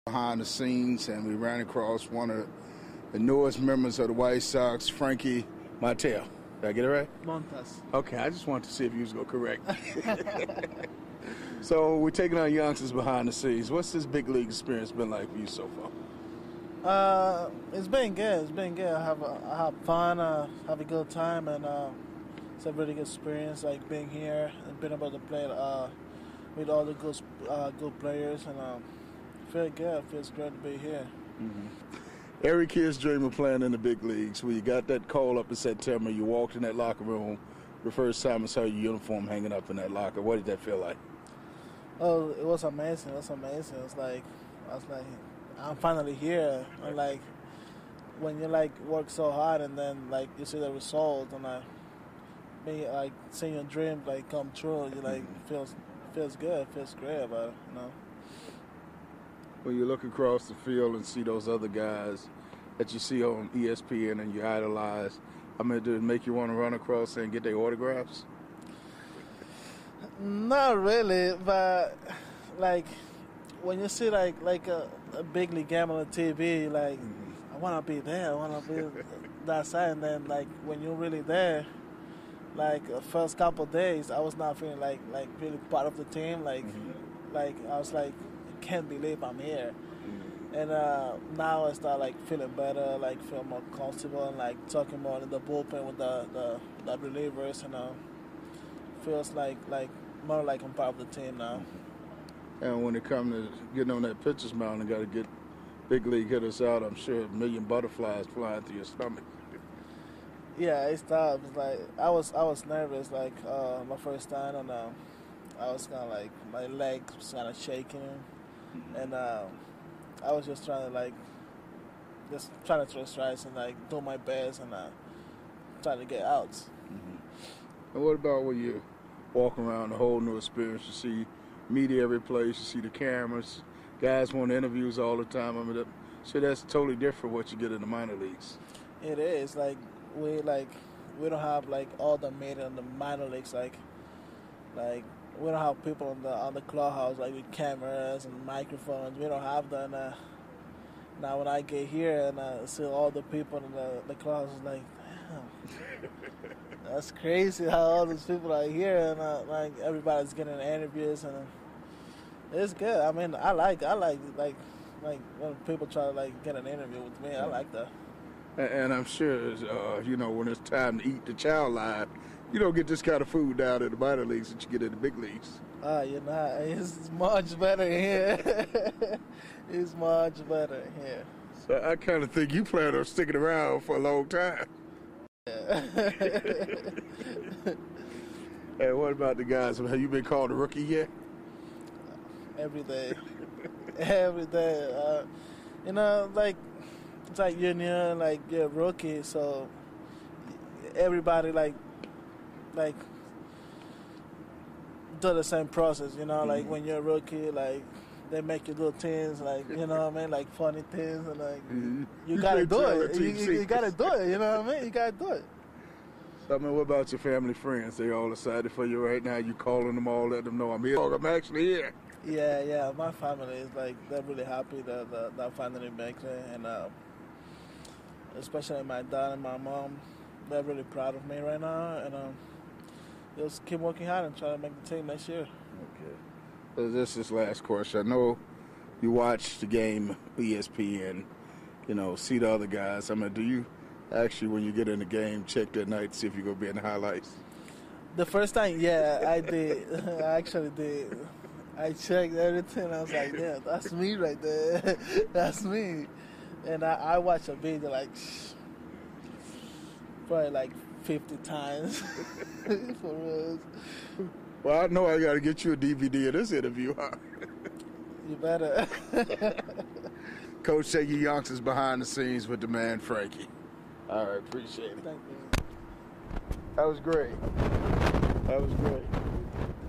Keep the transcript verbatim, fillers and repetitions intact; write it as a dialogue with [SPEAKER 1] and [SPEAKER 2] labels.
[SPEAKER 1] Behind the scenes, and we ran across one of the newest members of the White Sox, Frankie Montas. Did I get it right?
[SPEAKER 2] Montas.
[SPEAKER 1] Okay, I just wanted to see if you was going to correct me. So we're taking our youngsters behind the scenes. What's this big league experience been like for you so far?
[SPEAKER 2] Uh, it's been good. It's been good. I have a, I have fun. Uh, have a good time, and uh, it's a really good experience. Like being here and being able to play uh, with all the good uh, good players, and um, feel good. It feels great to be here.
[SPEAKER 1] Mm-hmm. Every kid's dream of playing in the big leagues. When you got that call up in September, you walked in that locker room. The first time I saw your uniform hanging up in that locker, what did that feel like?
[SPEAKER 2] Oh, it was amazing. It was amazing. It was like I was like, I'm finally here. And like when you like work so hard and then like you see the result and like me like seeing your dream like come true, you like mm-hmm. feels feels good, feels great about it, you know.
[SPEAKER 1] When you look across the field and see those other guys that you see on E S P N and you idolize, I mean, did it make you want to run across and get their autographs?
[SPEAKER 2] Not really, but like when you see like like a, a big league game on the T V, like mm-hmm. I want to be there, I want to be that side, and then like when you're really there, like the first couple of days, I was not feeling like like really part of the team, like mm-hmm. like I was like. Can't believe I'm here, mm-hmm. and uh, now I start like feeling better, like feel more comfortable, and like talking more in the bullpen with the the, the relievers, and uh, feels like like more like I'm part of the team now.
[SPEAKER 1] And when it comes to getting on that pitcher's mound and got to get big league hitters out, I'm sure a million butterflies flying through your stomach.
[SPEAKER 2] Yeah, it's tough. It's like I was I was nervous like uh, my first time, and uh, I was kind of like my legs was kind of shaking. And uh, I was just trying to like, just trying to throw strikes and like do my best and uh, trying to get outs.
[SPEAKER 1] Mm-hmm. And what about when you walk around, a whole new experience? You see media every place, you see the cameras, guys want interviews all the time. I mean, that, so that's totally different what you get in the minor leagues.
[SPEAKER 2] It is like we like we don't have like all the media in the minor leagues like like. We don't have people on the on the clubhouse like with cameras and microphones. We don't have that. And, uh, now when I get here and I see all the people in the, the clubhouse, it's like, damn, that's crazy how all these people are here and uh, like everybody's getting interviews and uh, it's good. I mean, I like I like like like when people try to like get an interview with me. I like that.
[SPEAKER 1] And, and I'm sure uh, you know when it's time to eat the child live. You don't get this kind of food down in the minor leagues that you get in the big leagues.
[SPEAKER 2] Ah, uh, you're not. It's much better here. It's much better here.
[SPEAKER 1] So I kind of think you plan on sticking around for a long time.
[SPEAKER 2] Yeah.
[SPEAKER 1] Hey, what about the guys? Have you been called a rookie yet?
[SPEAKER 2] Every day. Every day. Uh, you know, like, it's like you're new, like you're a rookie, so everybody, like, like do the same process, you know, mm-hmm. like when you're a rookie, like they make you do things, like, you know what I mean, like funny things, and like mm-hmm. you, you gotta do it. You, you, you gotta do it, you know what I mean? You gotta do it.
[SPEAKER 1] So, I mean, what about your family, friends? They all excited for you right now? You calling them all, let them know I'm here. I'm actually here.
[SPEAKER 2] Yeah, yeah. My family is like they're really happy that that, that finally makes it, and uh, especially my dad and my mom, they're really proud of me right now, and. Um, Just keep working hard and try to make the team next year.
[SPEAKER 1] Okay. So this is last question. I know you watch the game, E S P N, you know, see the other guys. I mean, do you actually, when you get in the game, check that night to see if you're going to be in the highlights?
[SPEAKER 2] The first time, yeah, I did. I actually did. I checked everything. I was like, yeah, that's me right there. That's me. And I, I watched a video like, probably like fifty times. For real.
[SPEAKER 1] Well, I know I got to get you a D V D of this interview, huh?
[SPEAKER 2] You better.
[SPEAKER 1] Coach, take your youngsters behind the scenes with the man, Frankie. All right, appreciate it.
[SPEAKER 2] Thank you.
[SPEAKER 1] That was great. That was great.